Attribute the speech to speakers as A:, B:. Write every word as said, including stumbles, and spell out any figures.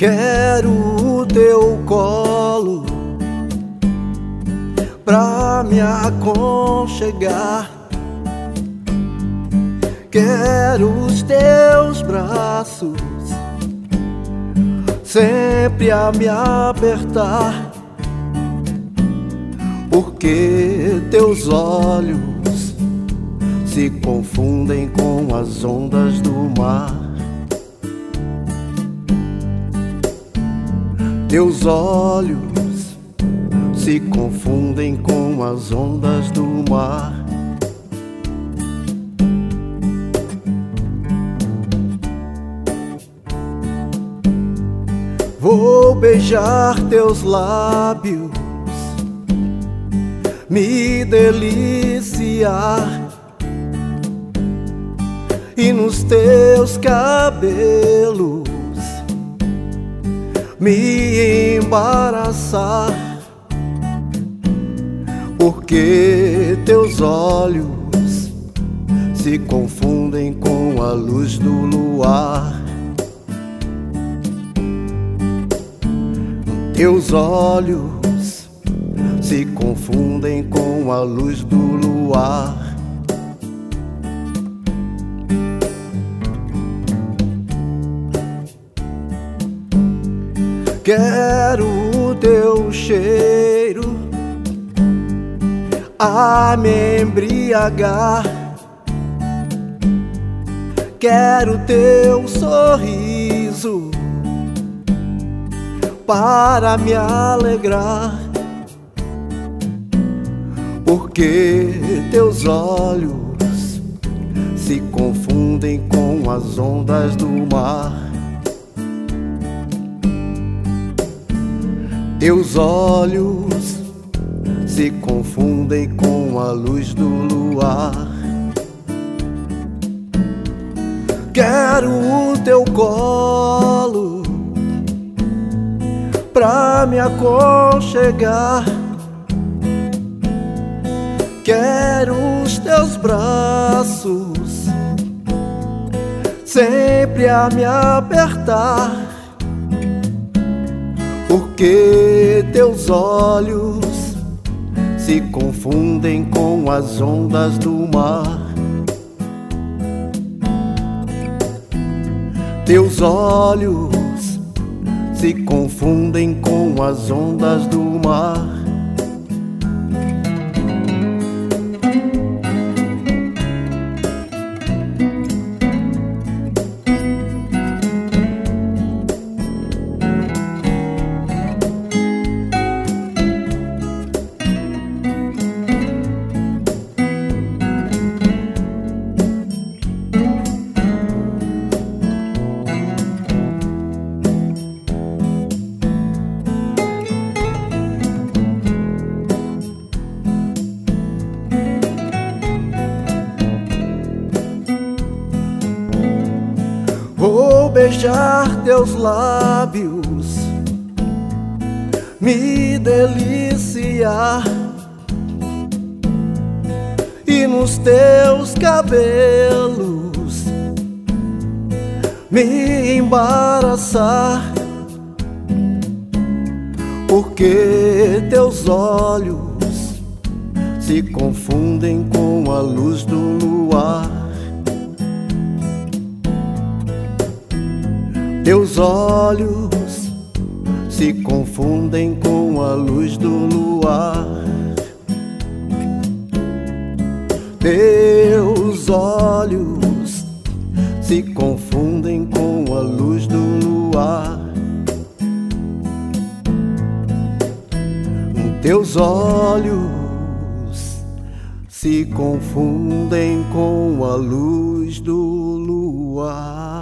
A: Quero o teu colo pra me aconchegar. Quero os teus braços sempre a me apertar, porque teus olhos se confundem com as ondas do mar. Teus olhos se confundem com as ondas do mar. Vou beijar teus lábios, me deliciar, e nos teus cabelos me embaraçar, porque teus olhos se confundem com a luz do luar. Teus olhos se confundem com a luz do luar. Quero o teu cheiro a me embriagar. Quero teu sorriso para me alegrar, porque teus olhos se confundem com as ondas do mar. Teus olhos se confundem com a luz do luar. Quero o teu colo pra me aconchegar. Quero os teus braços sempre a me apertar, porque teus olhos se confundem com as ondas do mar. Teus olhos se confundem com as ondas do mar. Vou beijar teus lábios, me deliciar, e nos teus cabelos me embaraçar, porque teus olhos se confundem com a luz do luar. Teus olhos se confundem com a luz do luar. Teus olhos se confundem com a luz do luar. Teus olhos se confundem com a luz do luar.